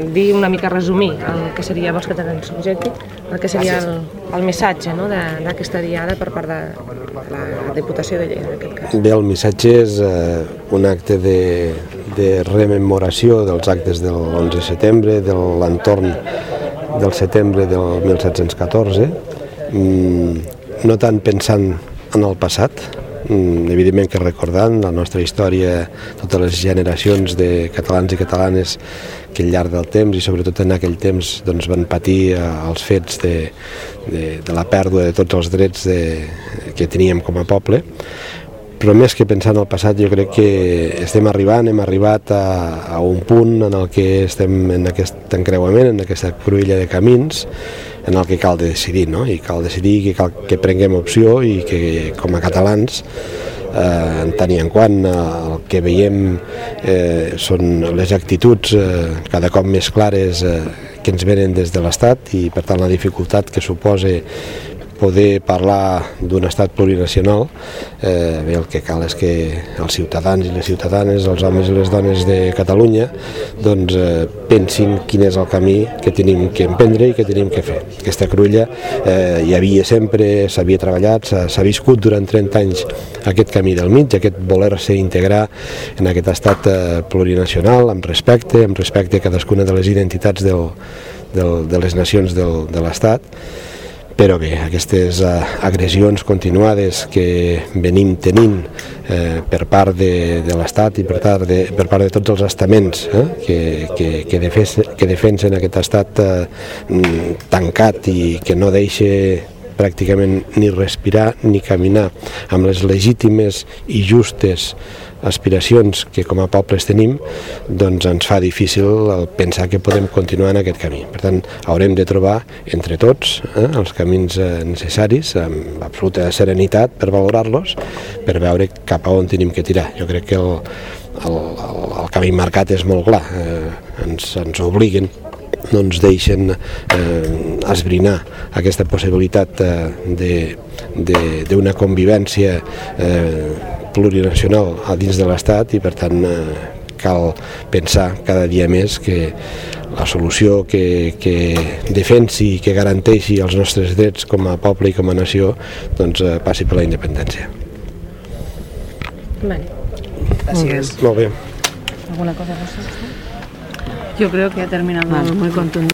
dir una mica, resumir el que seria Vols Catalans Subjecte, el que seria el missatge d'aquesta diada per part de la Diputació de Lleida, en aquest cas. Bé, el missatge és un acte de rememoració dels actes de l'11 de setembre, de l'entorn del setembre del 1714, no tant pensant en el passat, evidentment que recordant la nostra història, totes les generacions de catalans i catalanes que al llarg del temps i sobretot en aquell temps van patir els fets de la pèrdua de tots els drets que teníem com a poble. Però més que pensar en el passat, jo crec que hem arribat a un punt en el que estem en aquest encreuament, en aquesta cruïlla de camins, en el que cal decidir, no? I cal decidir que cal que prenguem opció i que com a catalans, en tant i en quant el que veiem són les actituds cada cop més clares que ens venen des de l'Estat i per tant la dificultat que suposa poder parlar d'un estat plurinacional, bé, el que cal és que els ciutadans i les ciutadanes, els homes i les dones de Catalunya, doncs pensin quin és el camí que tenim que emprendre i que tenim que fer. Aquesta cruïlla hi havia sempre, s'havia treballat, s'ha viscut durant 30 anys aquest camí del mig, aquest voler-se integrar en aquest estat plurinacional, amb respecte a cadascuna de les identitats de les nacions de l'Estat. Però bé, aquestes agressions continuades que venim tenint per part de l'Estat i per part de tots els estaments que defensen aquest estat tancat i que no deixa pràcticament ni respirar ni caminar amb les legítimes i justes aspiracions que com a pobles tenim, doncs ens fa difícil pensar que podem continuar en aquest camí. Per tant, haurem de trobar entre tots els camins necessaris amb absoluta serenitat per valorar-los, per veure cap a on tenim que tirar. Jo crec que el camí marcat és molt clar, ens obliguen, no ens deixen esbrinar aquesta possibilitat d'una convivència plurinacional a dins de l'Estat i per tant cal pensar cada dia més que la solució que defensi i que garanteixi els nostres drets com a poble i com a nació doncs passi per la independència. Vale. Gràcies. Molt bé. ¿Alguna cosa, Rosa? Yo creo que ha terminado muy contundente.